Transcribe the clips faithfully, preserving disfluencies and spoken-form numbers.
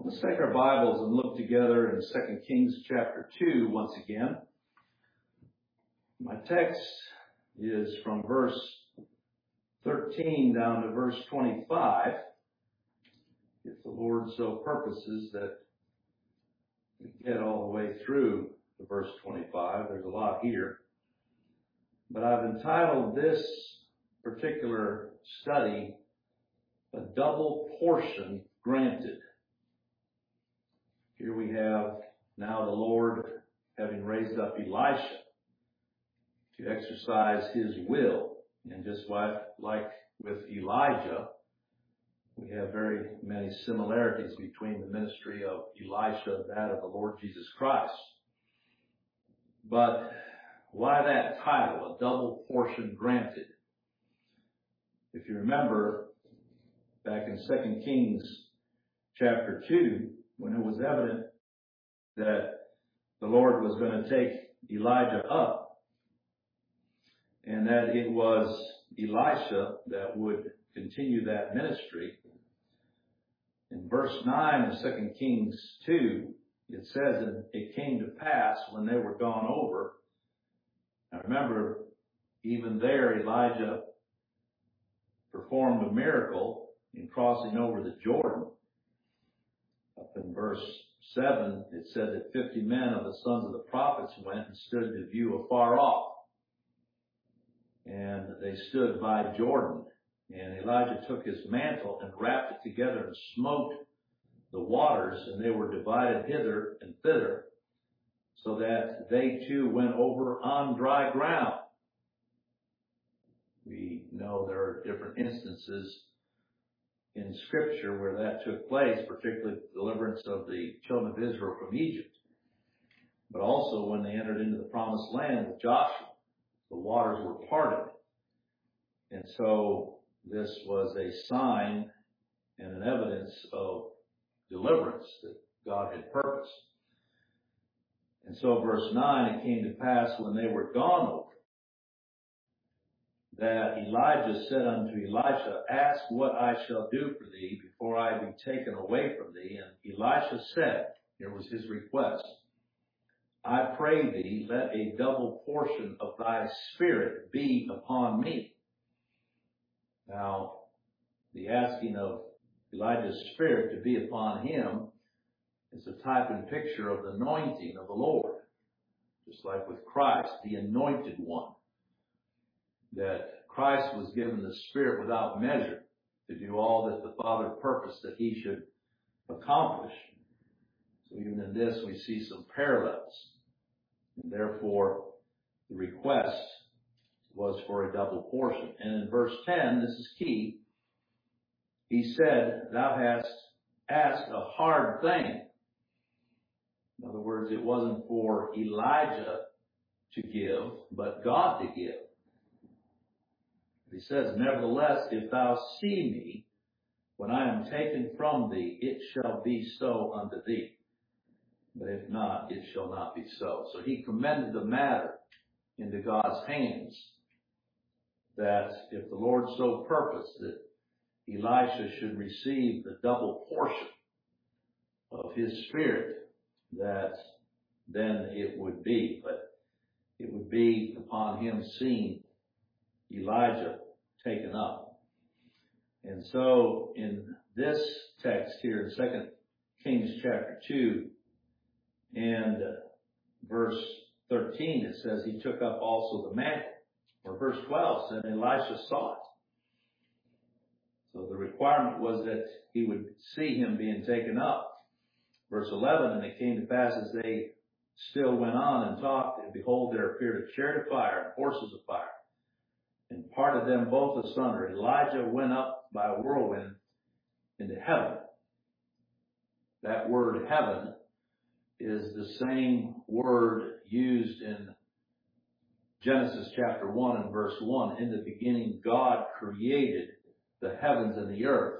Let's take our Bibles and look together in Second Kings chapter two once again. My text is from verse thirteen down to verse twenty-five. If the Lord so purposes that we get all the way through to verse twenty-five, there's a lot here. But I've entitled this particular study, A Double Portion Granted. Here we have now the Lord having raised up Elisha to exercise his will. And just like, like with Elijah, we have very many similarities between the ministry of Elisha and that of the Lord Jesus Christ. But why that title, A Double Portion Granted? If you remember, back in Second Kings chapter two, when it was evident that the Lord was going to take Elijah up, and that it was Elisha that would continue that ministry, in verse nine of Second Kings two, it says, and it came to pass when they were gone over. Now remember, even there Elijah performed a miracle in crossing over the Jordan. Up in verse seven, it said that fifty men of the sons of the prophets went and stood to view afar off. And they stood by Jordan. And Elijah took his mantle and wrapped it together and smote the waters, and they were divided hither and thither, so that they too went over on dry ground. We know there are different instances in Scripture where that took place, particularly the deliverance of the children of Israel from Egypt. But also when they entered into the promised land with Joshua, the waters were parted. And so this was a sign and an evidence of deliverance that God had purposed. And so verse nine, it came to pass when they were gone over, that Elijah said unto Elisha, ask what I shall do for thee before I be taken away from thee. And Elisha said, here was his request, I pray thee, let a double portion of thy spirit be upon me. Now, the asking of Elijah's spirit to be upon him is a type and picture of the anointing of the Lord. Just like with Christ, the anointed one. That Christ was given the Spirit without measure to do all that the Father purposed that he should accomplish. So even in this we see some parallels. And therefore the request was for a double portion. And in verse ten, this is key, he said, thou hast asked a hard thing. In other words, it wasn't for Elijah to give, but God to give. He says, nevertheless, if thou see me, when I am taken from thee, it shall be so unto thee. But if not, it shall not be so. So he commended the matter into God's hands, that if the Lord so purposed that Elisha should receive the double portion of his spirit, that then it would be. But it would be upon him seeing Elijah taken up. And so in this text here in Second Kings chapter two and verse thirteen, it says he took up also the mantle. Or verse twelve said Elisha saw it. So the requirement was that he would see him being taken up. Verse eleven, and it came to pass as they still went on and talked, and behold, there appeared a chariot of fire and horses of fire, and parted them both asunder. Elijah went up by a whirlwind into heaven. That word heaven is the same word used in Genesis chapter one and verse one. In the beginning, God created the heavens and the earth.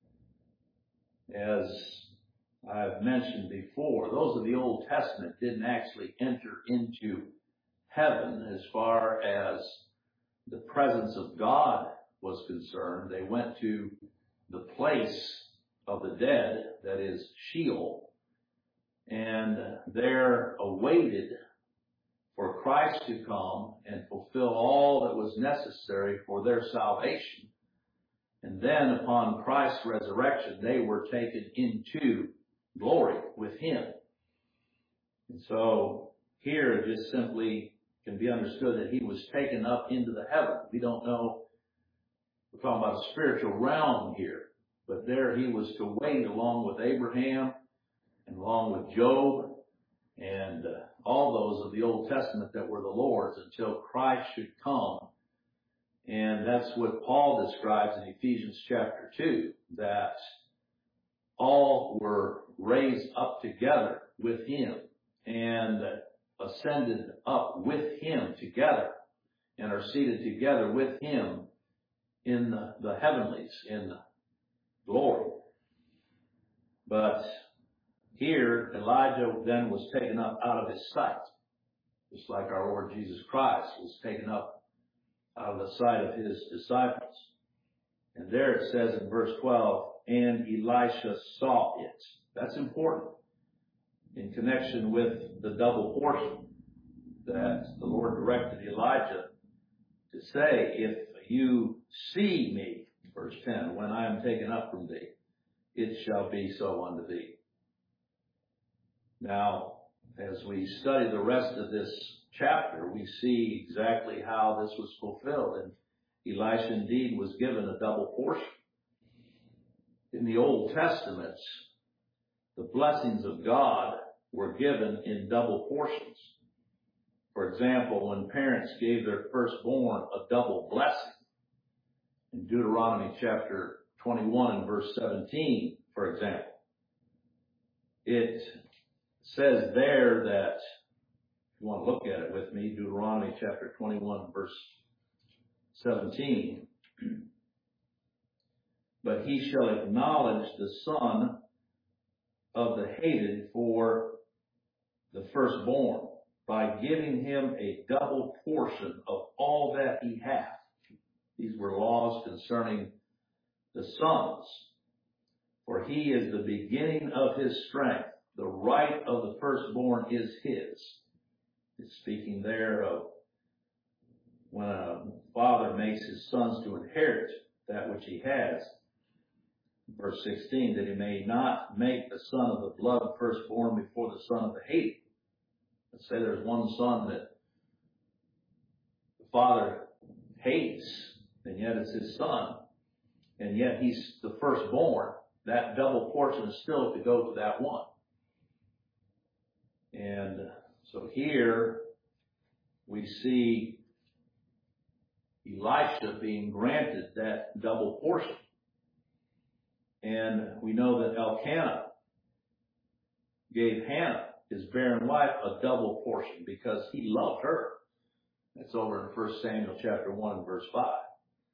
As I've mentioned before, those of the Old Testament didn't actually enter into heaven as far as the presence of God was concerned. They went to the place of the dead, that is Sheol, and there awaited for Christ to come and fulfill all that was necessary for their salvation. And then upon Christ's resurrection, they were taken into glory with Him. And so here it just simply can be understood that He was taken up into the heaven. We don't know, we're talking about a spiritual realm here, but there He was to wait along with Abraham and along with Job and uh, all those of the Old Testament that were the Lord's until Christ should come. And that's what Paul describes in Ephesians chapter two, that all were raised up together with Him and ascended up with Him together and are seated together with Him in the, the heavenlies, in glory. But here, Elijah then was taken up out of his sight, just like our Lord Jesus Christ was taken up out of the sight of His disciples. And there it says in verse twelve, and Elisha saw it. That's important in connection with the double portion that the Lord directed Elijah to say, if you see me, verse ten, when I am taken up from thee, it shall be so unto thee. Now, as we study the rest of this chapter, we see exactly how this was fulfilled. And Elisha indeed was given a double portion. In the Old Testament, the blessings of God were given in double portions. For example, when parents gave their firstborn a double blessing, in Deuteronomy chapter twenty-one and verse seventeen, for example, it says there that, if you want to look at it with me, Deuteronomy chapter twenty-one, verse seventeen, but he shall acknowledge the son of the hated for the firstborn by giving him a double portion of all that he hath. These were laws concerning the sons. For he is the beginning of his strength. The right of the firstborn is his. It's speaking there of when a father makes his sons to inherit that which he has. Verse sixteen, that he may not make the son of the blood firstborn before the son of the hated. Let's say there's one son that the father hates, and yet it's his son, and yet he's the firstborn. That double portion is still to go to that one. And so here we see Elisha being granted that double portion. And we know that Elkanah gave Hannah, his barren wife, a double portion because he loved her. That's over in First Samuel chapter one, verse five.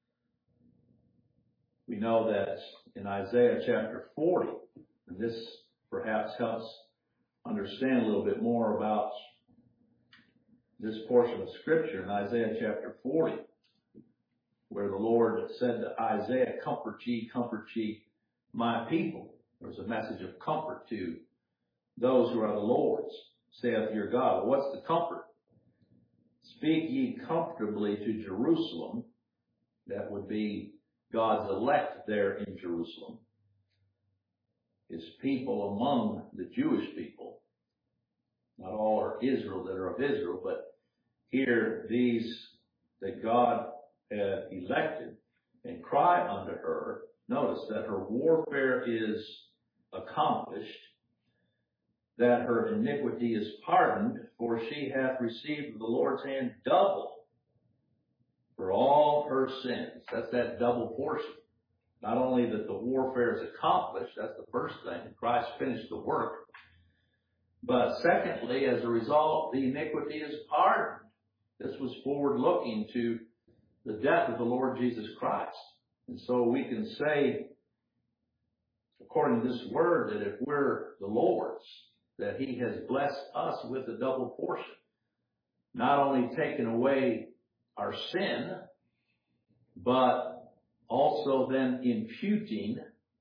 We know that in Isaiah chapter forty, and this perhaps helps understand a little bit more about this portion of Scripture in Isaiah chapter forty, where the Lord said to Isaiah, comfort ye, comfort ye, my people. There's a message of comfort to those who are the Lord's, saith your God. Well, what's the comfort? Speak ye comfortably to Jerusalem. That would be God's elect there in Jerusalem. His people among the Jewish people. Not all are Israel that are of Israel, but here these that God had elected, and cry unto her. Notice that her warfare is accomplished, that her iniquity is pardoned, for she hath received of the Lord's hand double for all her sins. That's that double portion. Not only that the warfare is accomplished, that's the first thing, Christ finished the work, but secondly, as a result, the iniquity is pardoned. This was forward-looking to the death of the Lord Jesus Christ. And so we can say, according to this word, that if we're the Lord's, that He has blessed us with a double portion. Not only taken away our sin, but also then imputing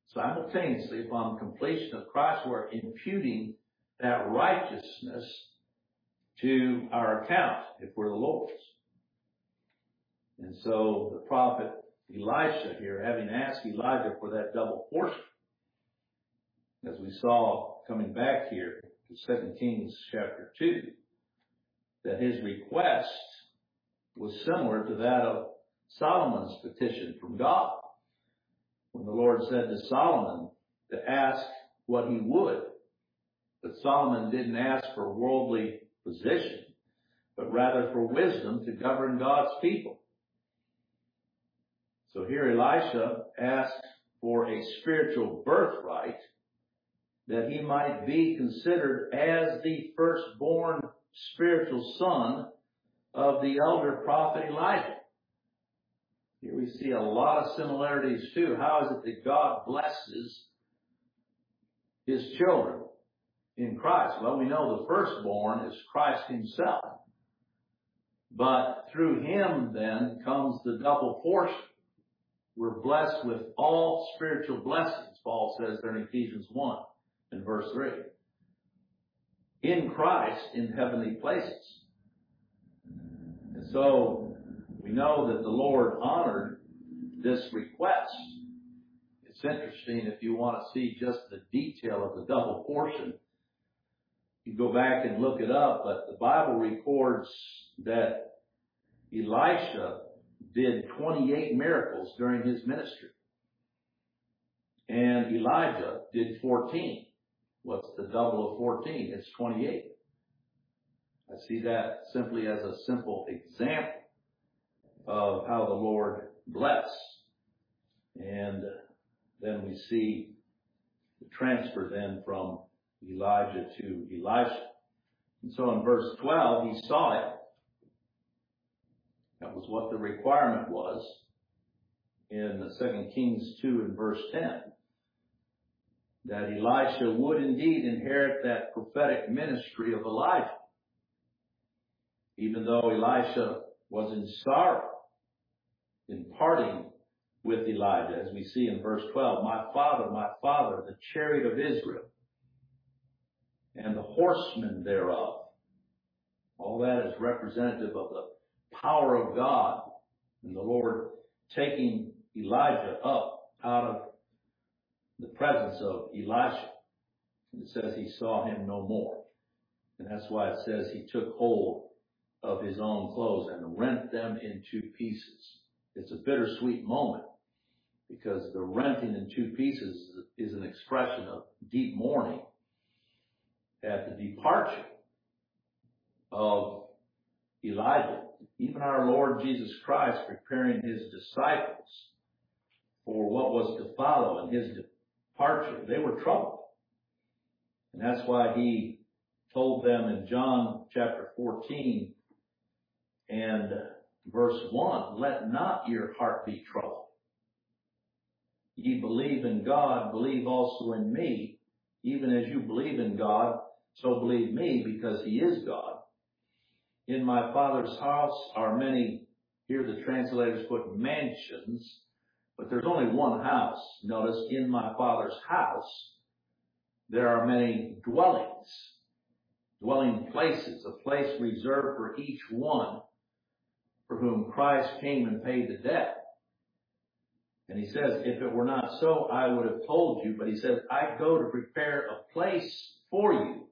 simultaneously upon completion of Christ's work, imputing that righteousness to our account if we're the Lord's. And so the prophet Elisha here, having asked Elijah for that double portion, as we saw coming back here to Second Kings chapter two, that his request was similar to that of Solomon's petition from God, when the Lord said to Solomon to ask what he would. But Solomon didn't ask for worldly position, but rather for wisdom to govern God's people. So here Elisha asked for a spiritual birthright, that he might be considered as the firstborn spiritual son of the elder prophet Elijah. Here we see a lot of similarities too. How is it that God blesses his children in Christ? Well, we know the firstborn is Christ himself. But through him then comes the double portion. We're blessed with all spiritual blessings, Paul says there in Ephesians one and verse three. In Christ in heavenly places. And so we know that the Lord honored this request. It's interesting if you want to see just the detail of the double portion. You go back and look it up, but the Bible records that Elisha did twenty-eight miracles during his ministry. And Elijah did fourteen. What's the double of fourteen? It's twenty-eight. I see that simply as a simple example of how the Lord blessed. And then we see the transfer then from Elijah to Elisha. And so in verse twelve, he saw it. That was what the requirement was in Second Kings two and verse ten. That Elisha would indeed inherit that prophetic ministry of Elijah. Even though Elisha was in sorrow in parting with Elijah, as we see in verse twelve, my father, my father, the chariot of Israel, and the horsemen thereof. All that is representative of the power of God and the Lord taking Elijah up out of the presence of Elisha. And it says he saw him no more. And that's why it says he took hold of his own clothes and rent them in two pieces. It's a bittersweet moment because the renting in two pieces is an expression of deep mourning at the departure of Elijah. Even our Lord Jesus Christ preparing his disciples for what was to follow in his departure. They were troubled. And that's why he told them in John chapter fourteen and verse one, let not your heart be troubled. Ye believe in God, believe also in me. Even as you believe in God, so believe me, because he is God. In my Father's house are many, here the translators put mansions, but there's only one house. Notice, in my Father's house, there are many dwellings, dwelling places, a place reserved for each one for whom Christ came and paid the debt. And he says, if it were not so, I would have told you. But he says, I go to prepare a place for you.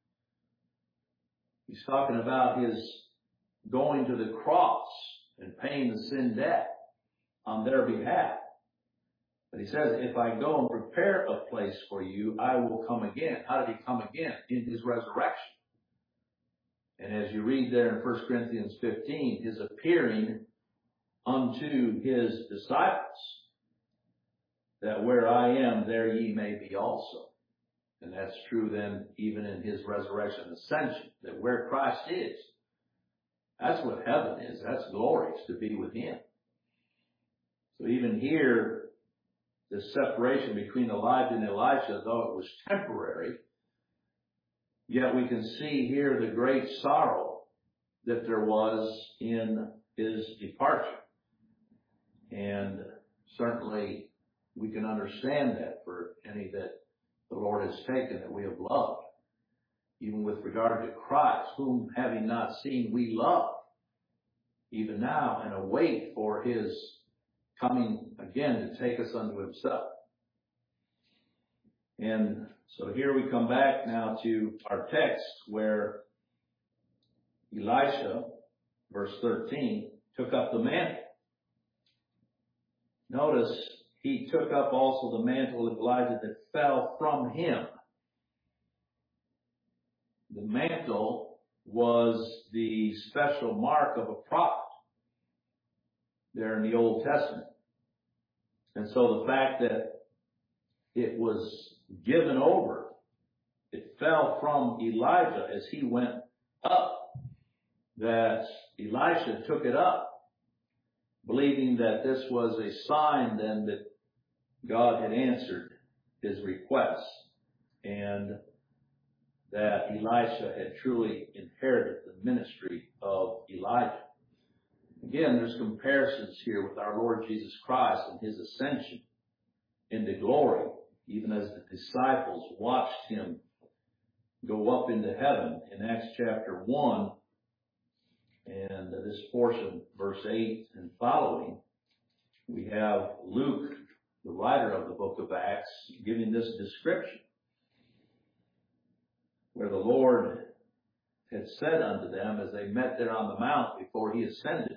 He's talking about his going to the cross and paying the sin debt on their behalf. But he says, if I go and prepare a place for you, I will come again. How did he come again? In his resurrection. And as you read there in First Corinthians fifteen, his appearing unto his disciples, that where I am, there ye may be also. And that's true then even in his resurrection and ascension, that where Christ is, that's what heaven is. That's glorious, to be with him. So even here, the separation between Elijah and Elisha, though it was temporary, yet we can see here the great sorrow that there was in his departure. And certainly we can understand that for any that the Lord has taken that we have loved. Even with regard to Christ, whom having not seen we love, even now, and await for his coming again to take us unto himself. And so here we come back now to our text where Elisha, verse thirteen, took up the mantle. Notice he took up also the mantle of Elijah that fell from him. The mantle was the special mark of a prophet there in the Old Testament. And so the fact that it was given over, it fell from Elijah as he went up, that Elisha took it up, believing that this was a sign then that God had answered his request and that Elisha had truly inherited the ministry of Elijah. Again, there's comparisons here with our Lord Jesus Christ and his ascension into glory, even as the disciples watched him go up into heaven in Acts chapter one. And this portion, verse eight and following, we have Luke, the writer of the book of Acts, giving this description, where the Lord had said unto them as they met there on the mount before he ascended.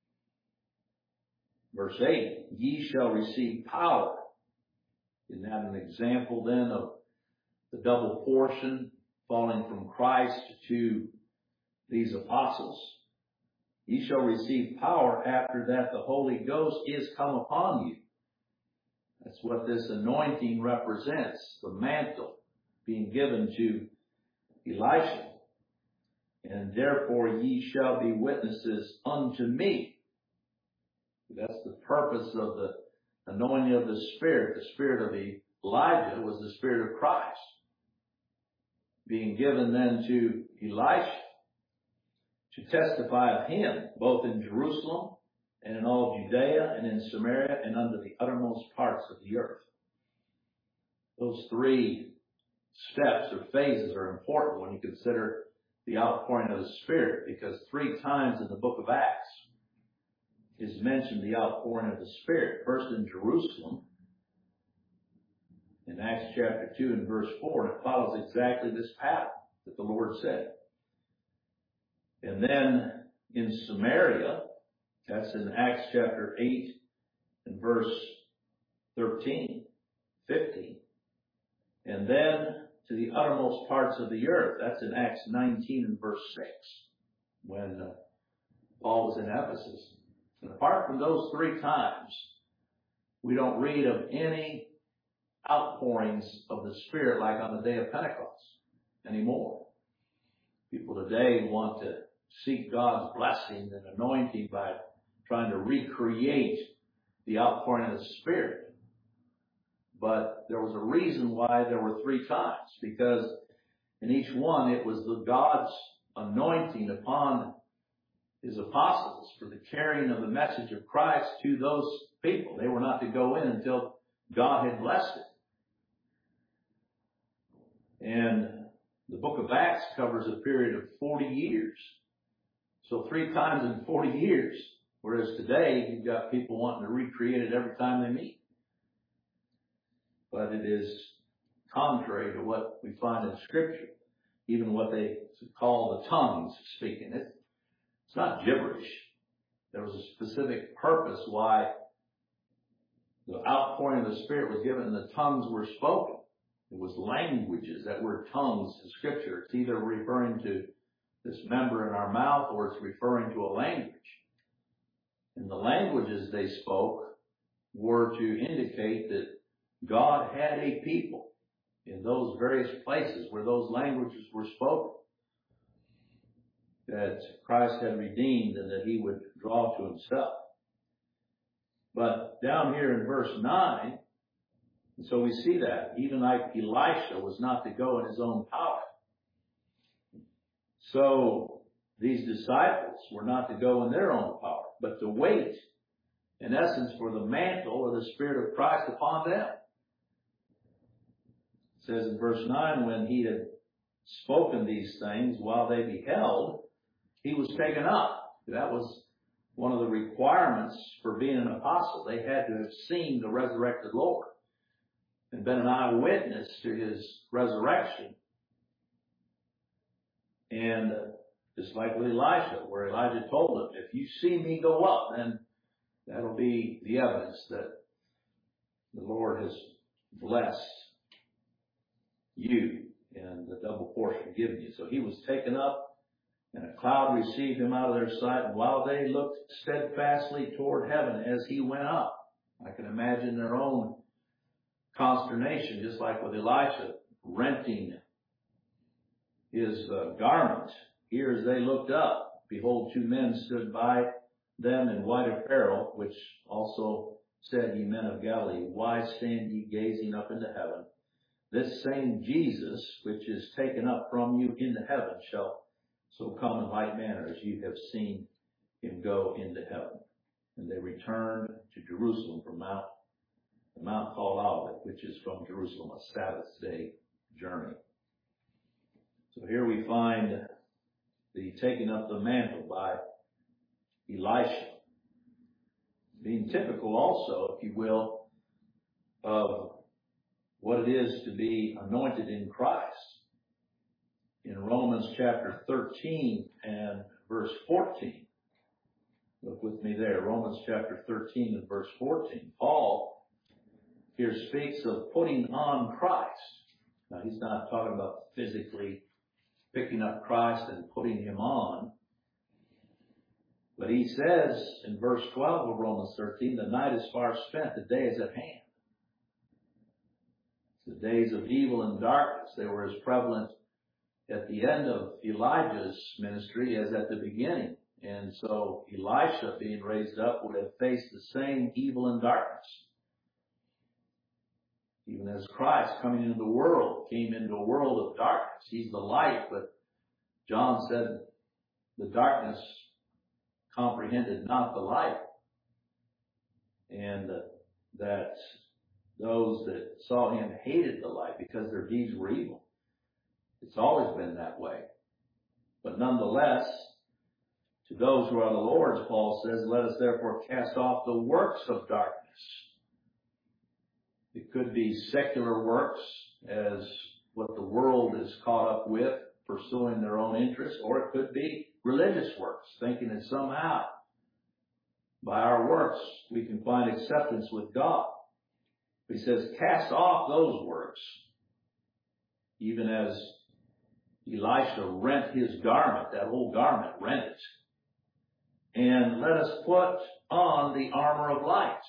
Verse eight, ye shall receive power. Isn't that an example then of the double portion falling from Christ to these apostles? Ye shall receive power after that the Holy Ghost is come upon you. That's what this anointing represents, the mantle being given to Elisha. And therefore ye shall be witnesses unto me. That's the purpose of the anointing of the Spirit. The spirit of Elijah was the Spirit of Christ, being given then to Elisha to testify of him, both in Jerusalem and in all Judea and in Samaria and unto the uttermost parts of the earth. Those three steps or phases are important when you consider the outpouring of the Spirit, because three times in the book of Acts is mentioned the outpouring of the Spirit. First in Jerusalem, in Acts chapter two and verse four, and it follows exactly this pattern that the Lord said. And then in Samaria, that's in Acts chapter eight and verse thirteen, fifteen. And then to the uttermost parts of the earth, that's in Acts nineteen and verse six, when uh, Paul was in Ephesus. And apart from those three times, we don't read of any outpourings of the Spirit like on the day of Pentecost anymore. People today want to seek God's blessing and anointing by trying to recreate the outpouring of the Spirit. But there was a reason why there were three times, because in each one it was the God's anointing upon his apostles for the carrying of the message of Christ to those people. They were not to go in until God had blessed it. And the book of Acts covers a period of forty years. So three times in forty years. Whereas today, you've got people wanting to recreate it every time they meet. But it is contrary to what we find in Scripture. Even what they call the tongues speaking. It, it's not gibberish. There was a specific purpose why the outpouring of the Spirit was given and the tongues were spoken. It was languages. That word tongues in Scripture, it's either referring to this member in our mouth or it's referring to a language. And the languages they spoke were to indicate that God had a people in those various places where those languages were spoken, that Christ had redeemed and that he would draw to himself. But down here in verse nine, and so we see that even like Elisha was not to go in his own power. So these disciples were not to go in their own power, but to wait in essence, for the mantle or the Spirit of Christ upon them. It says in verse nine, when he had spoken these things while they beheld, he was taken up. That was one of the requirements for being an apostle. They had to have seen the resurrected Lord and been an eyewitness to his resurrection. And just like with Elijah, where Elijah told him, if you see me go up, then that'll be the evidence that the Lord has blessed you and the double portion given you. So he was taken up, and a cloud received him out of their sight. And while they looked steadfastly toward heaven as he went up, I can imagine their own consternation, just like with Elisha renting his uh, garment. Here as they looked up, behold, two men stood by them in white apparel, which also said, ye men of Galilee, why stand ye gazing up into heaven? This same Jesus, which is taken up from you into heaven, shall so come in like manner as you have seen him go into heaven. And they returned to Jerusalem from Mount, the Mount called Olivet, which is from Jerusalem, a Sabbath day journey. So here we find the taking up the mantle by Elisha, being typical also, if you will, of what it is to be anointed in Christ. In Romans chapter thirteen and verse fourteen, look with me there, Romans chapter thirteen and verse fourteen, Paul here speaks of putting on Christ. Now he's not talking about physically picking up Christ and putting him on, but he says in verse twelve of Romans thirteen, the night is far spent, the day is at hand. The days of evil and darkness, they were as prevalent at the end of Elijah's ministry as at the beginning. And so Elisha, being raised up, would have faced the same evil and darkness. Even as Christ, coming into the world, came into a world of darkness. He's the light, but John said the darkness comprehended not the light. And uh, that those that saw him hated the light because their deeds were evil. It's always been that way. But nonetheless, to those who are the Lord's, Paul says, let us therefore cast off the works of darkness. It could be secular works, as what the world is caught up with, pursuing their own interests, or it could be religious works, thinking that somehow by our works we can find acceptance with God. He says, cast off those works, even as Elisha rent his garment, that whole garment, rent it. And let us put on the armor of light.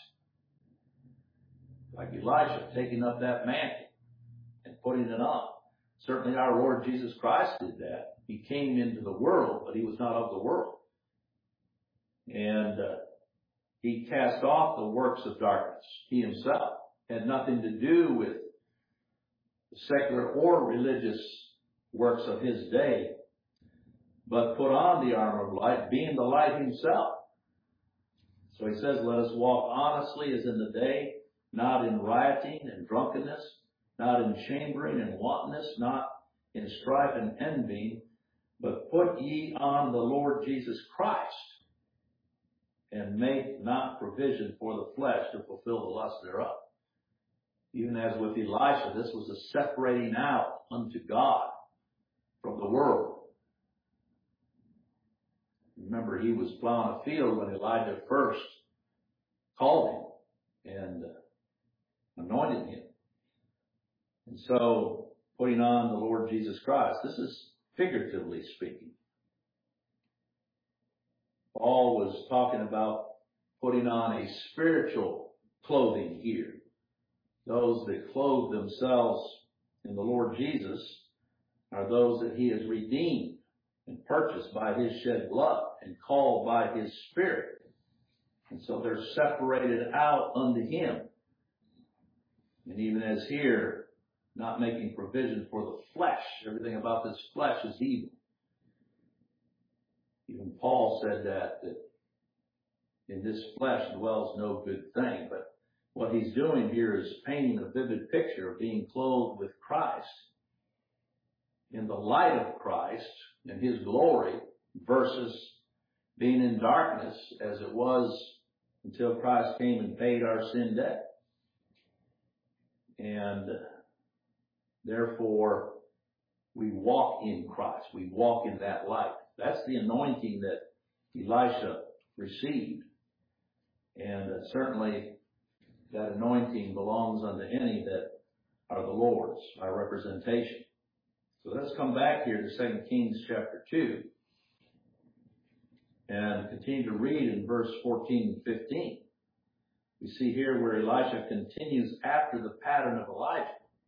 Like Elisha, taking up that mantle and putting it on. Certainly our Lord Jesus Christ did that. He came into the world, but he was not of the world. And uh, he cast off the works of darkness. He himself had nothing to do with the secular or religious works of his day, but put on the armor of light, being the light himself. So he says, let us walk honestly as in the day, not in rioting and drunkenness, not in chambering and wantonness, not in strife and envying, but put ye on the Lord Jesus Christ, and make not provision for the flesh to fulfill the lust thereof. Even as with Elisha, this was a separating out unto God from the world. Remember, he was plowing a field when Elijah first called him and anointed him. And so, putting on the Lord Jesus Christ, this is figuratively speaking. Paul was talking about putting on a spiritual clothing here. Those that clothe themselves in the Lord Jesus are those that he has redeemed and purchased by his shed blood and called by his Spirit. And so they're separated out unto him. And even as here, not making provision for the flesh. Everything about this flesh is evil. Even Paul said that, that in this flesh dwells no good thing. But what he's doing here is painting a vivid picture of being clothed with Christ in the light of Christ and his glory versus being in darkness as it was until Christ came and paid our sin debt. And therefore, we walk in Christ. We walk in that light. That's the anointing that Elisha received. And uh, certainly that anointing belongs unto any that are the Lord's, our representation. So let's come back here to Second Kings chapter two and continue to read in verse fourteen and fifteen. We see here where Elisha continues after the pattern of Elijah.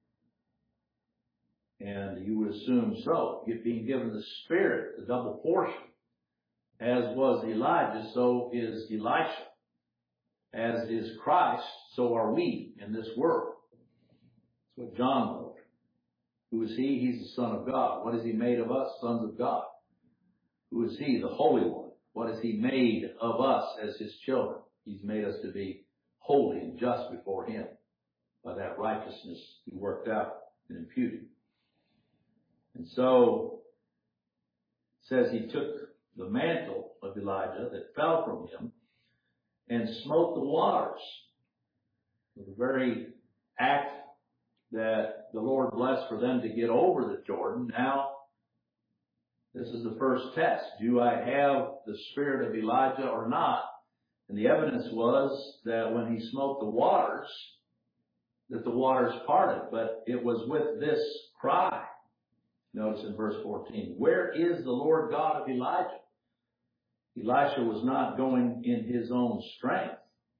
And you would assume so. Being given the Spirit, the double portion. As was Elijah, so is Elisha. As is Christ, so are we in this world. That's what John wrote. Who is he? He's the Son of God. What is he made of us? Sons of God. Who is he? The Holy One. What is he made of us as his children? He's made us to be holy and just before him by that righteousness he worked out and imputed. And so, it says he took the mantle of Elijah that fell from him and smote the waters. The very act that the Lord blessed for them to get over the Jordan. Now, this is the first test. Do I have the spirit of Elijah or not? And the evidence was that when he smote the waters, that the waters parted. But it was with this cry. Notice in verse fourteen, where is the Lord God of Elijah? Elisha was not going in his own strength,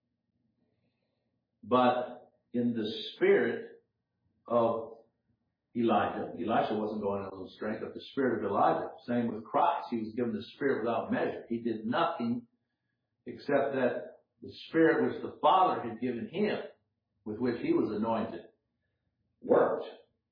but in the spirit of Elijah. Elisha wasn't going in his own strength, but the spirit of Elijah. Same with Christ. He was given the spirit without measure. He did nothing except that the spirit which the Father had given him, with which he was anointed, worked.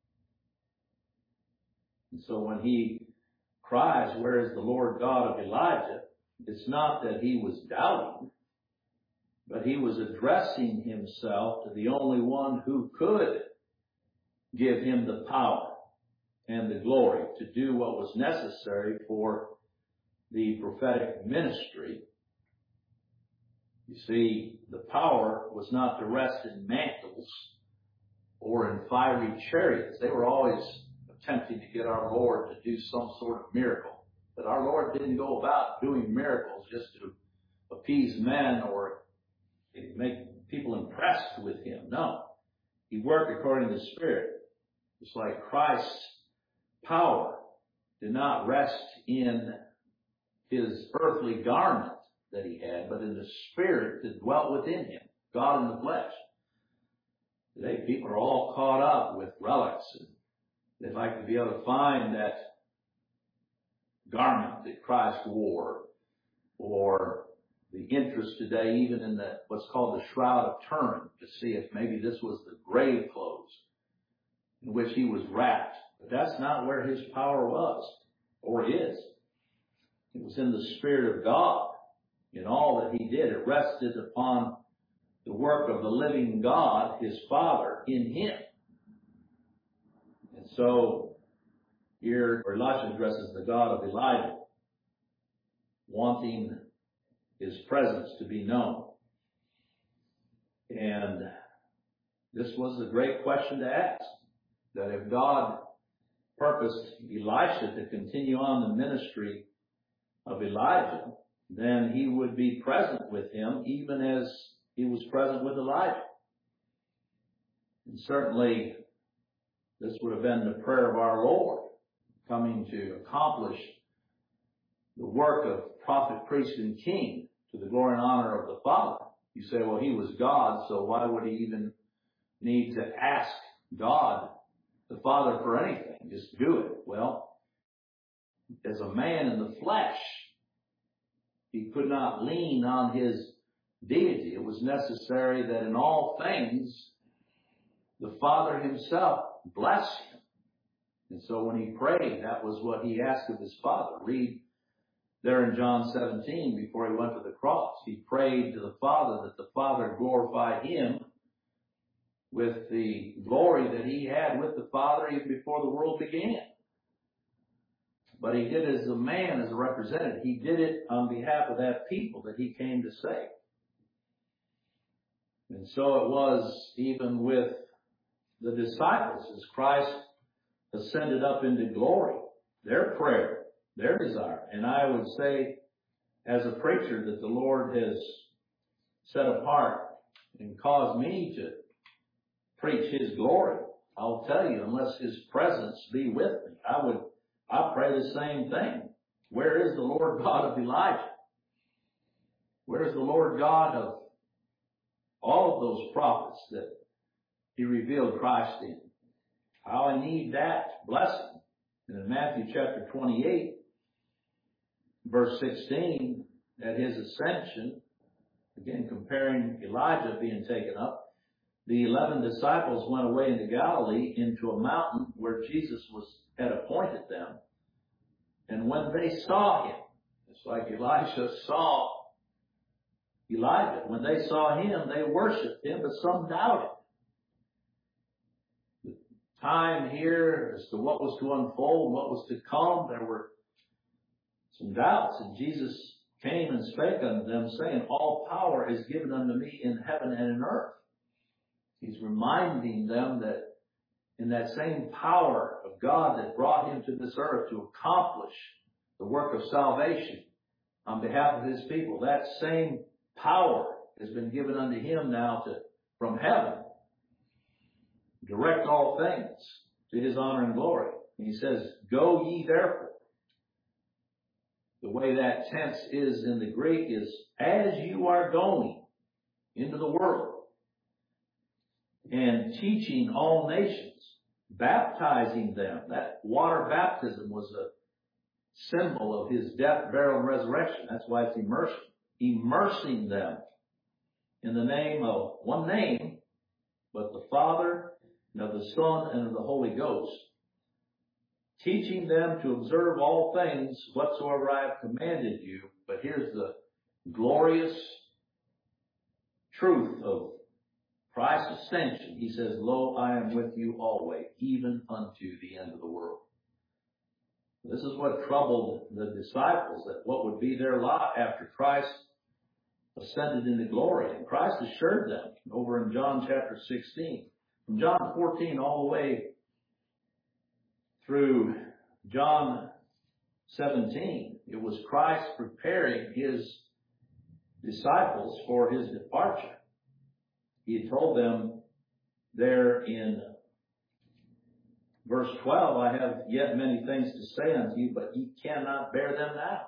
And so when he cries, where is the Lord God of Elijah? It's not that he was doubting, but he was addressing himself to the only one who could give him the power and the glory to do what was necessary for the prophetic ministry. You see, the power was not to rest in mantles or in fiery chariots. They were always attempting to get our Lord to do some sort of miracle. But our Lord didn't go about doing miracles just to appease men or make people impressed with him. No. He worked according to the Spirit. It's like Christ's power did not rest in his earthly garment that he had, but in the Spirit that dwelt within him, God in the flesh. Today people are all caught up with relics, and they'd like to be able to find that garment that Christ wore, or the interest today even in the what's called the Shroud of Turin, to see if maybe this was the grave clothes in which he was wrapped. But that's not where his power was, or is. It was in the Spirit of God. In all that he did, it rested upon the work of the living God, his Father, in him. And so, here Elisha addresses the God of Elijah, wanting his presence to be known. And this was a great question to ask, that if God purposed Elisha to continue on the ministry of Elijah, then he would be present with him even as he was present with Elijah. And certainly this would have been the prayer of our Lord, coming to accomplish the work of prophet, priest, and king to the glory and honor of the Father. You say, well, he was God, so why would he even need to ask God, the Father, for anything? Just do it. Well, as a man in the flesh, he could not lean on his deity. It was necessary that in all things the Father himself bless him. And so when he prayed, that was what he asked of his Father. Read there in John seventeen before he went to the cross. He prayed to the Father that the Father glorify him with the glory that he had with the Father even before the world began. But he did it as a man, as a representative. He did it on behalf of that people that he came to save. And so it was even with the disciples as Christ ascended up into glory. Their prayer, their desire. And I would say, as a preacher, that the Lord has set apart and caused me to preach his glory. I'll tell you, unless his presence be with me, I would, I pray the same thing. Where is the Lord God of Elijah? Where is the Lord God of all of those prophets that he revealed Christ in? How I need that blessing. And in Matthew chapter twenty-eight, verse sixteen, at his ascension, again comparing Elijah being taken up, the eleven disciples went away into Galilee into a mountain where Jesus was had appointed them. And when they saw him, it's like Elisha saw Elijah. When they saw him, they worshiped him, but some doubted. The time here as to what was to unfold, what was to come, there were some doubts. And Jesus came and spake unto them, saying, all power is given unto me in heaven and in earth. He's reminding them that in that same power of God that brought him to this earth to accomplish the work of salvation on behalf of his people, that same power has been given unto him now to, from heaven, direct all things to his honor and glory. And he says, go ye therefore. The way that tense is in the Greek is, as you are going into the world and teaching all nations, baptizing them. That water baptism was a symbol of his death, burial, and resurrection. That's why it's immersion. Immersing them in the name of one name, but the Father, and of the Son, and of the Holy Ghost. Teaching them to observe all things whatsoever I have commanded you. But here's the glorious truth of Christ's ascension. He says, lo, I am with you always, even unto the end of the world. This is what troubled the disciples, that what would be their lot after Christ ascended into glory. And Christ assured them over in John chapter sixteen, from John fourteen all the way through John seventeen, it was Christ preparing his disciples for his departure. He had told them there in verse twelve, I have yet many things to say unto you, but ye cannot bear them now.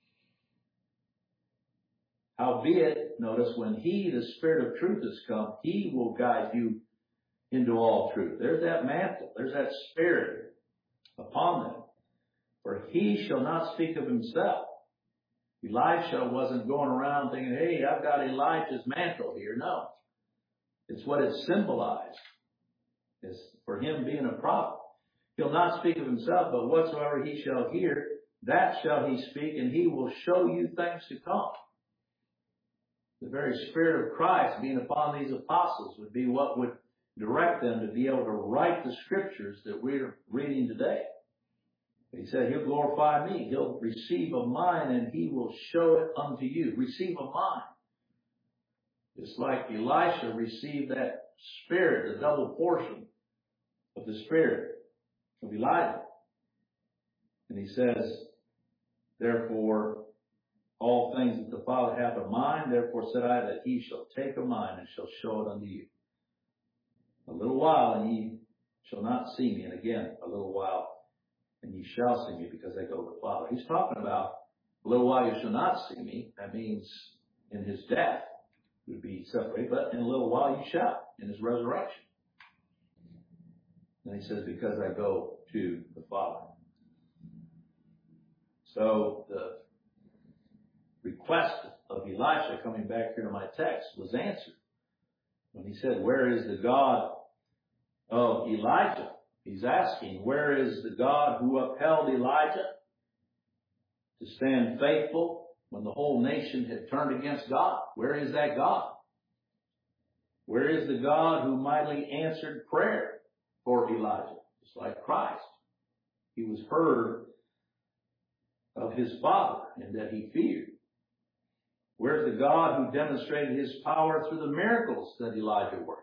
Howbeit, notice, when he, the Spirit of truth, has come, he will guide you into all truth. There's that mantle. There's that Spirit upon them. For he shall not speak of himself. Elisha wasn't going around thinking, hey, I've got Elijah's mantle here. No. It's what it symbolized. It's for him being a prophet. He'll not speak of himself, but whatsoever he shall hear, that shall he speak, and he will show you things to come. The very Spirit of Christ being upon these apostles would be what would direct them to be able to write the scriptures that we're reading today. He said, he'll glorify me. He'll receive of mine, and he will show it unto you. Receive of mine. It's like Elisha received that Spirit, the double portion of the Spirit of Elijah. And he says, therefore, all things that the Father hath of mine, therefore said I that he shall take of mine and shall show it unto you. A little while and ye shall not see me. And again, a little while and ye shall see me, because I go to the Father. He's talking about a little while you shall not see me. That means in his death would be separated, but in a little while you shall, in his resurrection. And he says, because I go to the Father. So the request of Elisha, coming back here to my text, was answered. When he said, where is the God of Elijah? He's asking, where is the God who upheld Elijah? to stand faithful when the whole nation had turned against God. Where is that God? Where is the God who mightily answered prayer for Elijah? Just like Christ. He was heard of his Father and that he feared. Where's the God who demonstrated his power through the miracles that Elijah worked?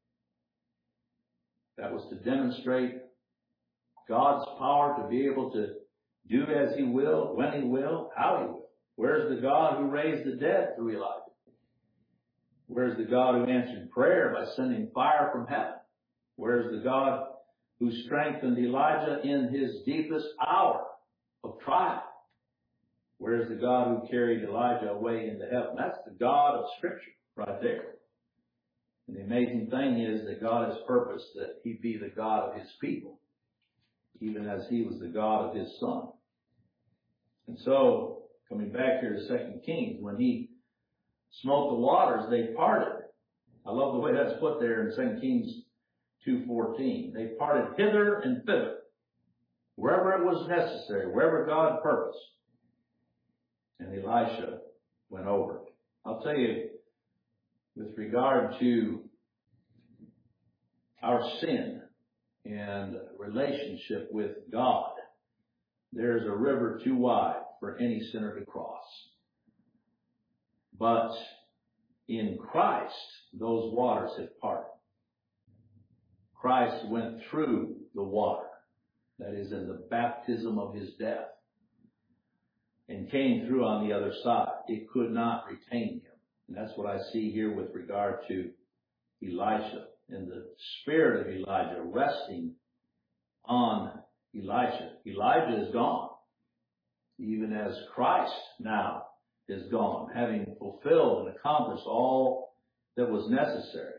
That was to demonstrate God's power to be able to do as he will, when he will, how he will. Where's the God who raised the dead through Elijah? Where's the God who answered prayer by sending fire from heaven? Where's the God who strengthened Elijah in his deepest hour of trial? Where's the God who carried Elijah away into heaven? That's the God of Scripture right there. And the amazing thing is that God has purposed that he be the God of his people, even as he was the God of his Son. And so, coming back here to Second Kings, when he smote the waters, they parted. I love the way that's put there in Second Kings two fourteen. They parted hither and thither, wherever it was necessary, wherever God purposed. And Elisha went over. I'll tell you, with regard to our sin and relationship with God, there's a river too wide for any sinner to cross. But in Christ, those waters have parted. Christ went through the water, that is, in the baptism of his death, and came through on the other side. It could not retain him. And that's what I see here with regard to Elisha, and the spirit of Elijah resting on Elisha. Elijah is gone, even as Christ now is gone, having fulfilled and accomplished all that was necessary.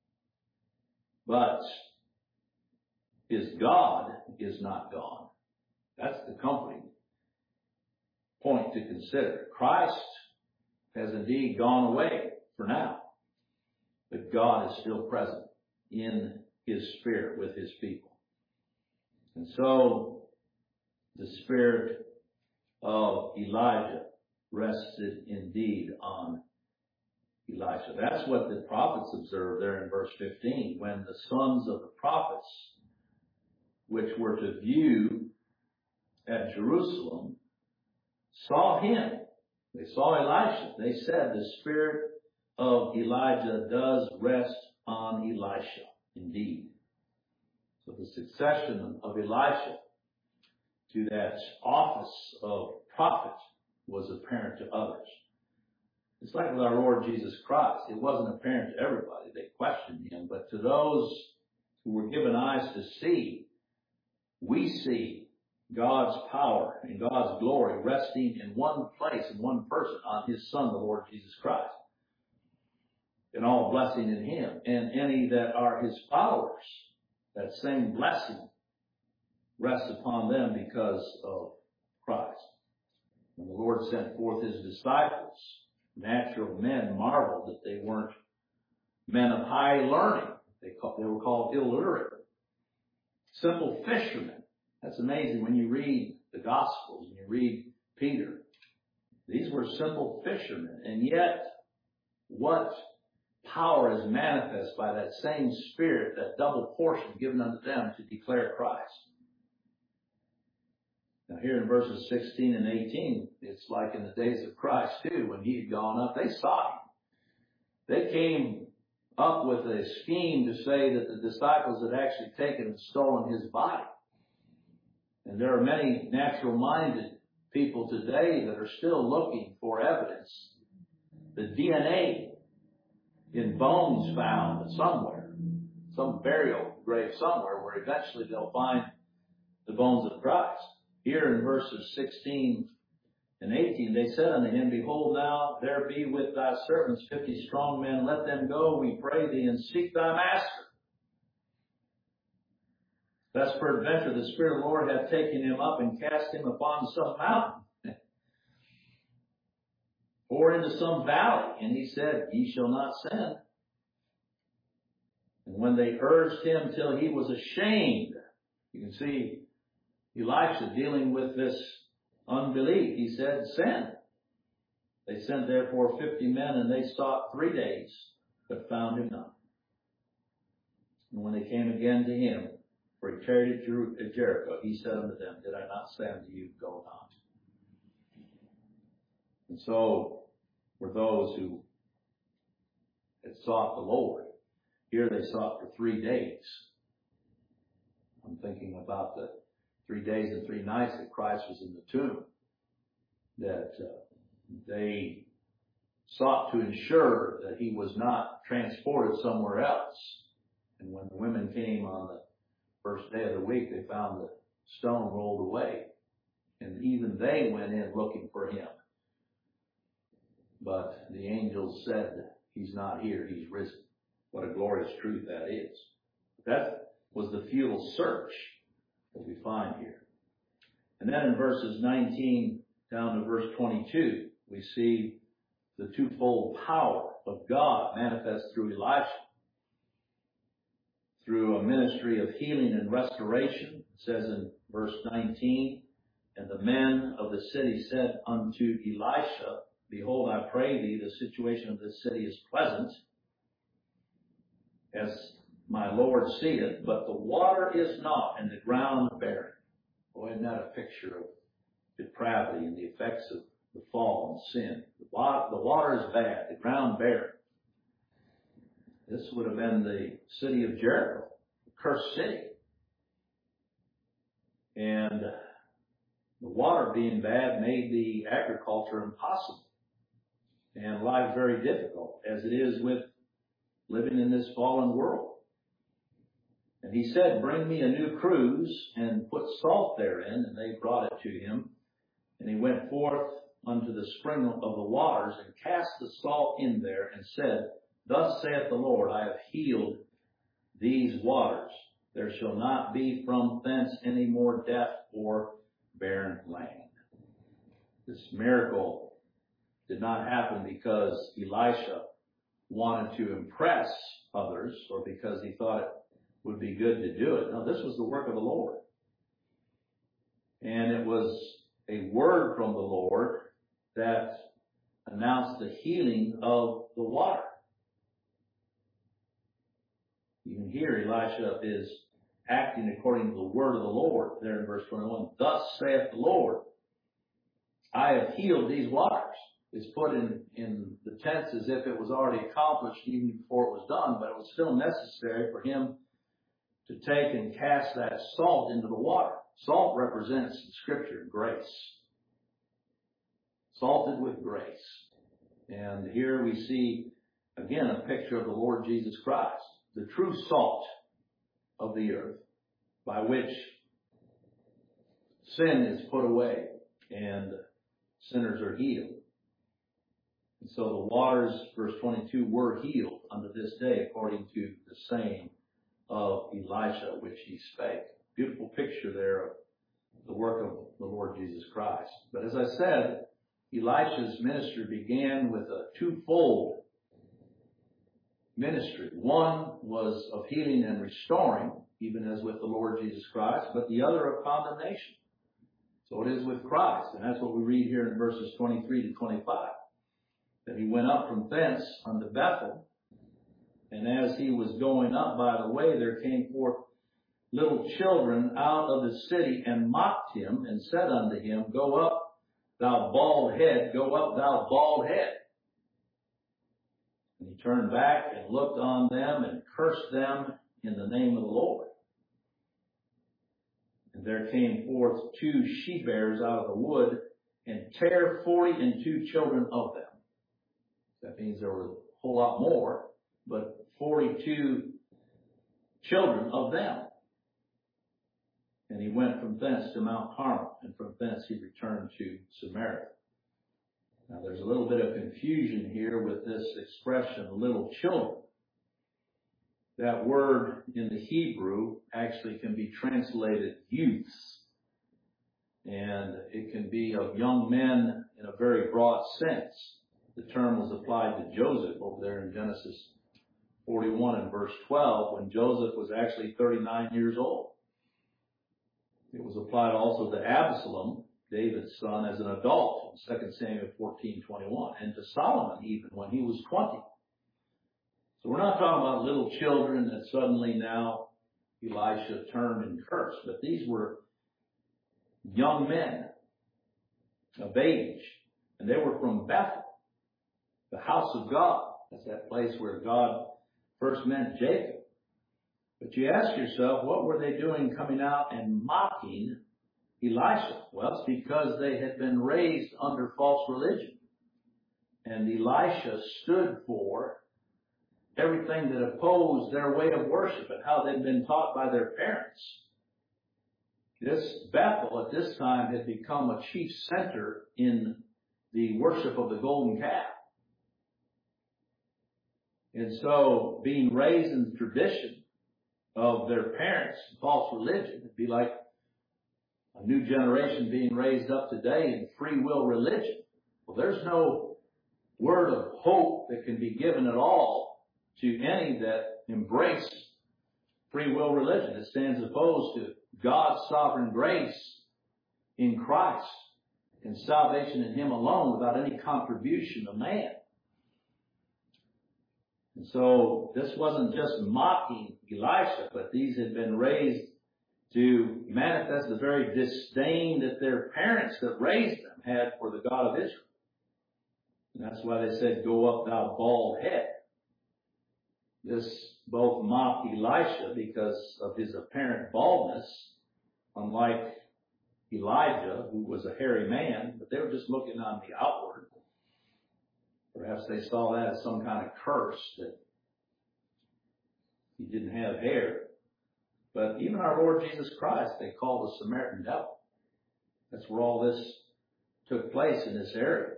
But his God is not gone. That's the comforting point to consider. Christ has indeed gone away for now, but God is still present in his spirit with his people. And so the spirit of Elijah rested indeed on Elisha. That's what the prophets observed there in verse fifteen, when the sons of the prophets, which were to view at Jerusalem, saw him. They saw Elisha. They said, the spirit of Elijah does rest on Elisha, indeed. So the succession of Elisha to that office of prophet was apparent to others. It's like with our Lord Jesus Christ. It wasn't apparent to everybody. They questioned him. But to those who were given eyes to see, we see God's power and God's glory resting in one place, in one person, on his Son, the Lord Jesus Christ. And all blessing in him. And any that are his followers, that same blessing rests upon them because of Christ. When the Lord sent forth his disciples, natural men marveled that they weren't men of high learning. They, call, they were called illiterate. Simple fishermen. That's amazing when you read the Gospels and you read Peter. These were simple fishermen. And yet, what power is manifest by that same Spirit, that double portion given unto them to declare Christ. Now here in verses sixteen and eighteen, it's like in the days of Christ too, when he had gone up, they saw him. They came up with a scheme to say that the disciples had actually taken and stolen his body. And there are many natural-minded people today that are still looking for evidence. The D N A in bones found somewhere, some burial grave somewhere, where eventually they'll find the bones of Christ. Here in verses sixteen and eighteen, they said unto him, Behold, now there be with thy servants fifty strong men. Let them go, we pray thee, and seek thy master. Thus peradventure the Spirit of the Lord hath taken him up and cast him upon some mountain, or into some valley. And he said, Ye shall not send. And when they urged him till he was ashamed, you can see Elisha dealing with this unbelief. He said, send. They sent therefore fifty men, and they sought three days, but found him not. And when they came again to him, for he tarried at Jer- at Jericho, he said unto them, did I not say unto you, go not? And so were those who had sought the Lord. Here they sought for three days. I'm thinking about the three days and three nights that Christ was in the tomb. That uh, they sought to ensure that he was not transported somewhere else. And when the women came on the first day of the week, they found the stone rolled away. And even they went in looking for him. But the angels said, he's not here, he's risen. What a glorious truth that is. That was the futile search that we find here. And then in verses nineteen down to verse twenty-two, we see the twofold power of God manifest through Elisha. Through a ministry of healing and restoration. It says in verse nineteen, and the men of the city said unto Elisha, behold, I pray thee, the situation of this city is pleasant, as my Lord seeth, but the water is not, and the ground barren. Boy, isn't that a picture of depravity and the effects of the fall and sin? The water, the water is bad, the ground barren. This would have been the city of Jericho, the cursed city. And the water being bad made the agriculture impossible and life very difficult, as it is with living in this fallen world. And he said, bring me a new cruse and put salt therein. And they brought it to him. And he went forth unto the spring of the waters and cast the salt in there and said, thus saith the Lord, I have healed these waters. There shall not be from thence any more death or barren land. This miracle did not happen because Elisha wanted to impress others or because he thought it would be good to do it. No, this was the work of the Lord. And it was a word from the Lord that announced the healing of the water. Even here, Elisha is acting according to the word of the Lord. There in verse twenty-one, thus saith the Lord, I have healed these waters. It's put in, in the tense as if it was already accomplished even before it was done, but it was still necessary for him to take and cast that salt into the water. Salt represents in Scripture grace. Salted with grace. And here we see, again, a picture of the Lord Jesus Christ, the true salt of the earth, by which sin is put away and sinners are healed. And so the waters, verse twenty-two, were healed unto this day, according to the saying of Elisha, which he spake. Beautiful picture there of the work of the Lord Jesus Christ. But as I said, Elisha's ministry began with a twofold ministry. One was of healing and restoring, even as with the Lord Jesus Christ, but the other of condemnation. So it is with Christ, and that's what we read here in verses twenty-three to twenty-five. That he went up from thence unto Bethel, and as he was going up by the way, there came forth little children out of the city and mocked him and said unto him, go up, thou bald head, go up, thou bald head. And he turned back and looked on them and cursed them in the name of the Lord. And there came forth two she-bears out of the wood and tare forty and two children of them. That means there were a whole lot more, but forty-two children of them. And he went from thence to Mount Carmel, and from thence he returned to Samaria. Now there's a little bit of confusion here with this expression, little children. That word in the Hebrew actually can be translated youths. And it can be of young men in a very broad sense. The term was applied to Joseph over there in Genesis forty-one and verse twelve, when Joseph was actually thirty-nine years old. It was applied also to Absalom David's son, as an adult in Second Samuel fourteen twenty-one, and to Solomon even when he was twenty. So we're not talking about little children that suddenly now Elisha turned and cursed, but these were young men of age, and they were from Bethel, the house of God. That's that place where God first met Jacob. But you ask yourself, what were they doing coming out and mocking Elisha? Well, it's because they had been raised under false religion. And Elisha stood for everything that opposed their way of worship and how they'd been taught by their parents. This Bethel at this time had become a chief center in the worship of the golden calf. And so being raised in the tradition of their parents' false religion, it'd be like a new generation being raised up today in free will religion. Well, there's no word of hope that can be given at all to any that embrace free will religion. It stands opposed to God's sovereign grace in Christ and salvation in Him alone without any contribution of man. And so this wasn't just mocking Elisha, but these had been raised to manifest the very disdain that their parents that raised them had for the God of Israel. And that's why they said, "Go up, thou bald head." This both mocked Elisha because of his apparent baldness, unlike Elijah, who was a hairy man, but they were just looking on the outward. Perhaps they saw that as some kind of curse that he didn't have hair. But even our Lord Jesus Christ, they called the Samaritan devil. That's where all this took place, in this area.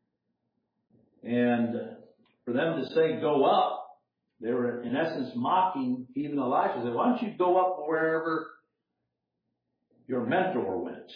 And for them to say, "Go up," they were in essence mocking even Elisha. They said, "Why don't you go up wherever your mentor went?"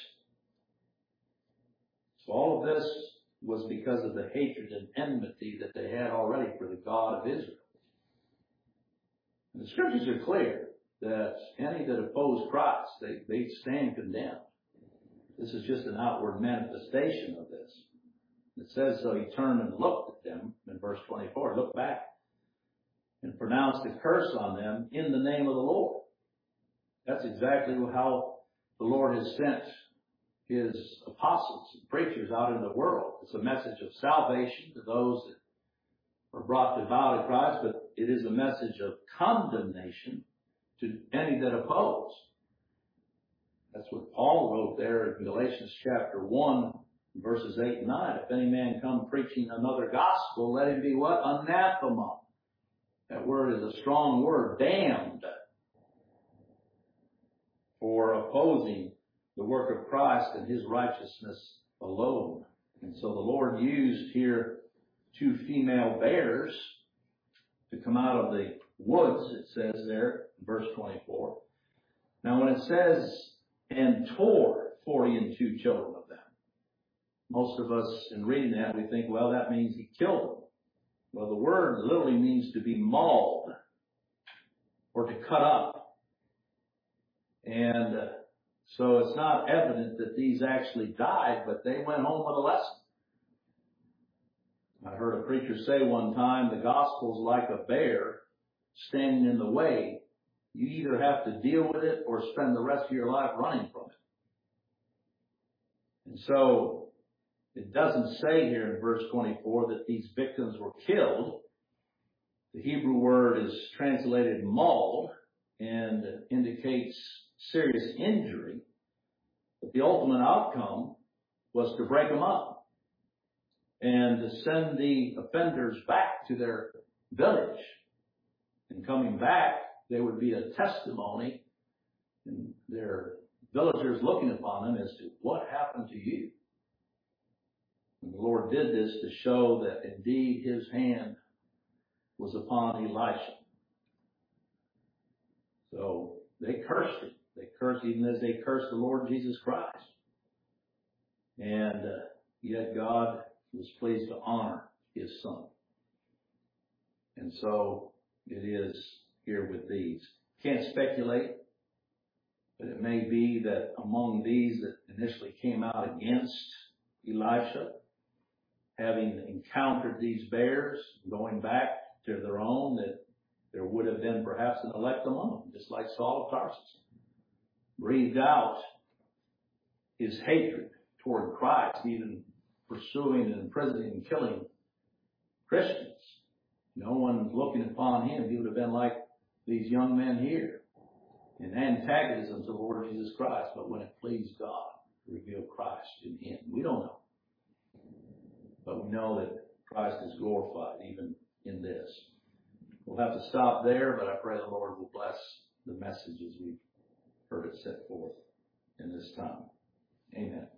So all of this was because of the hatred and enmity that they had already for the God of Israel. And the scriptures are clear that any that oppose Christ, they, they stand condemned. This is just an outward manifestation of this. It says, so he turned and looked at them in verse twenty-four, looked back and pronounced a curse on them in the name of the Lord. That's exactly how the Lord has sent His apostles and preachers out in the world. It's a message of salvation to those that are brought to bow to Christ, but it is a message of condemnation to any that oppose. That's what Paul wrote there in Galatians chapter one, verses eight and nine. If any man come preaching another gospel, let him be what? Anathema. That word is a strong word, damned, for opposing the work of Christ and His righteousness alone. And so the Lord used here two female bears to come out of the woods, it says there, in verse twenty-four. Now when it says, and tore forty and two children of them, most of us in reading that, we think, well, that means He killed them. Well, the word literally means to be mauled or to cut up. And uh, so it's not evident that these actually died, but they went home with a lesson. I heard a preacher say one time, the gospel's like a bear standing in the way. You either have to deal with it or spend the rest of your life running from it. And so it doesn't say here in verse twenty-four that these victims were killed. The Hebrew word is translated mauled and indicates serious injury. But the ultimate outcome was to break them up and to send the offenders back to their village. And coming back, they would be a testimony, and their villagers looking upon them as to what happened to you. And the Lord did this to show that indeed His hand was upon Elisha. So they cursed him. They cursed even as they cursed the Lord Jesus Christ. And uh, yet God was pleased to honor His Son. And so it is here with these. Can't speculate But it may be that among these that initially came out against Elisha, having encountered these bears, going back to their own, that there would have been perhaps an elect among them, just like Saul of Tarsus, breathed out his hatred toward Christ, even pursuing and imprisoning and killing Christians. No one looking upon him. He would have been like these young men here, in antagonism to the Lord Jesus Christ. But when it pleased God to reveal Christ in him, we don't know. But we know that Christ is glorified even in this. We'll have to stop there, but I pray the Lord will bless the message as we've heard it set forth in this time. Amen.